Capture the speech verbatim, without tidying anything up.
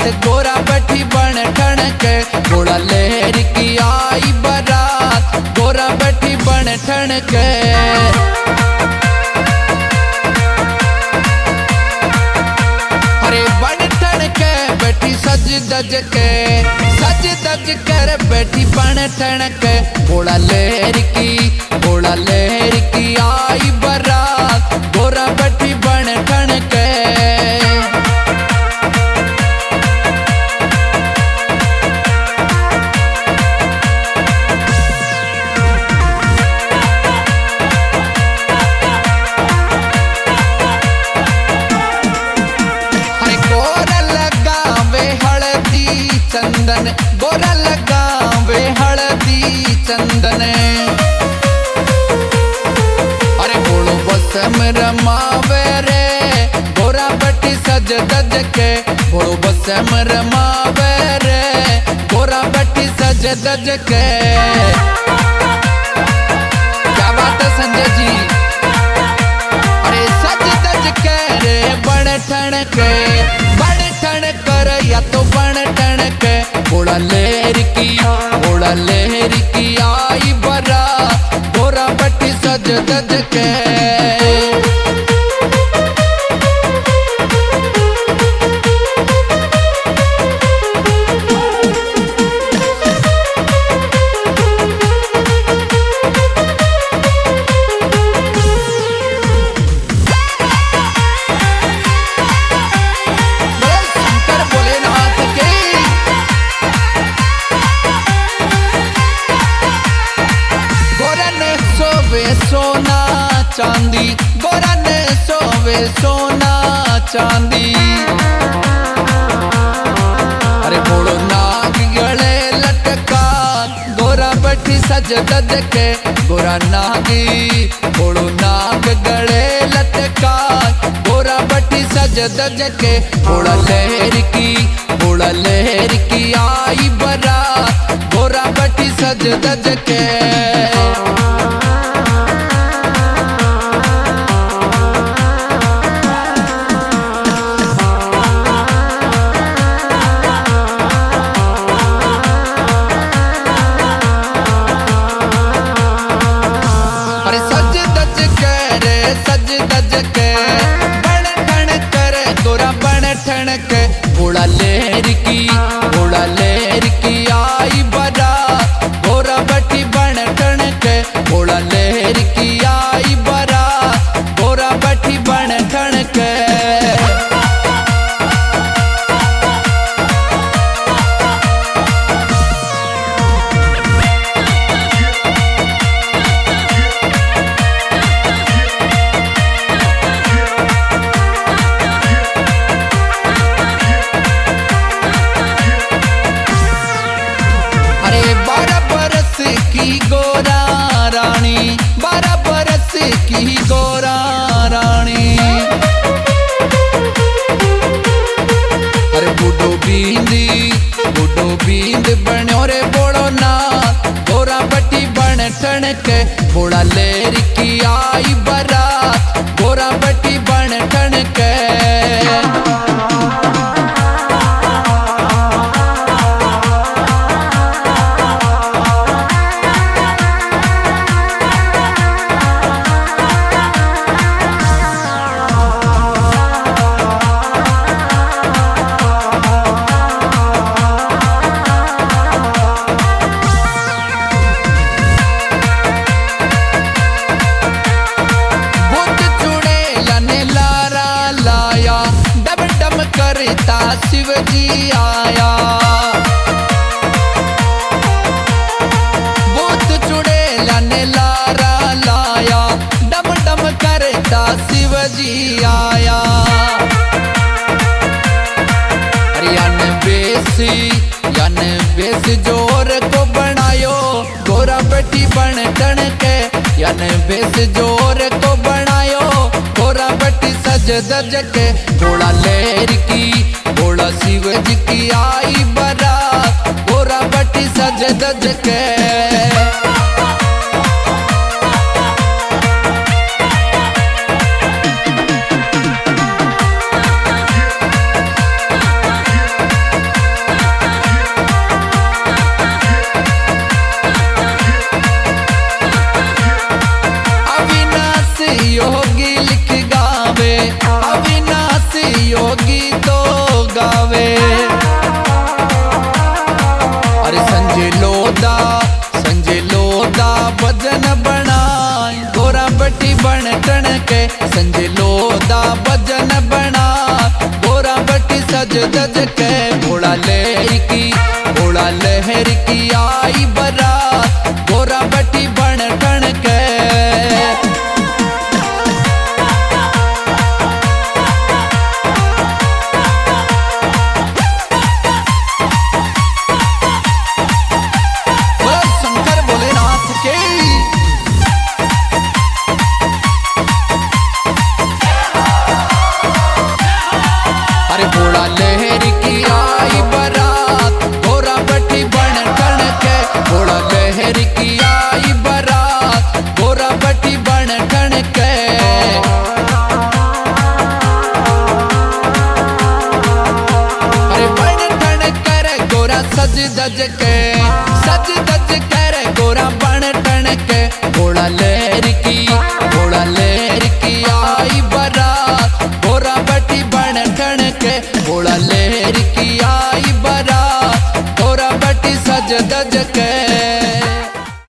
गोरा बैठी बन ठन के घोड़ा लहर की आई बारात गोरा बैठी बन ठन के। अरे बन ठन के बैठी सज दज के सज दज कर बैठी बन ठन के घोड़ा लहर की घोड़ा लहर की आई बारात गोरा बैठी बन ठन के। चंदन गोरा लगावे हल्दी चंदन अरे बोलो बसम रमावे रे गोरा बैठी सज दज के बोलो बसम रमावे रे गोरा बैठी सज दज के। क्या बात है संजय जी। अरे सज दज के रे बड़ ठन के बड़ ठन कर या तो बड़ ठन के घोड़ा लहर की घोड़ा लहर की आई बारात गोरा बैठी सज दज के। सोना चांदी गोरा ने सोवे सोना चांदी अरे बोलो नाग गले लटका गोरा बैठी सज दज के गोरा नागी बोलो नाग गले लटका गोरा बैठी सज दज के घोड़ा लहर की घोड़ा लहर की आई बारात गोरा बैठी सज दज के। घोड़ा लहर की घोड़ा लहर की आई बारात गोरा बैठी बन ठन के घोड़ा लहर की आई बारात गोरा बैठी बन ठन के। की गोरा रानी बारह बरस की गोरा रानी अरे बूढ़ो बींदी बूढ़ो बींद बनो रे बोलो ना गोरा बैठी बन ठन के घोड़ा लहर की आई बारात गोरा बैठी बन ठन के। शिव जी आया बूथ चुड़ेला ने लारा लाया डम डम करता शिव जी आया। यान बेसी यान बेस जोर को बनायो गोरा बैठी बन ठन के यान बेस जोर को बनायो गोरा बैठी सज दज के घोड़ा लहर की घोड़ा शिव जी की आई बारात गोरा बैठी सज दज के। सज दज के भोला लहर की भोला लहर की आई बारात गोरा बैठी बन ठन के। अरे भोला लहर की आई बारात गोरा बैठी बन ठन के भोला लहर की आई बारात गोरा बैठी बन ठन के। अरे बन ठन कर गोरा सज दज के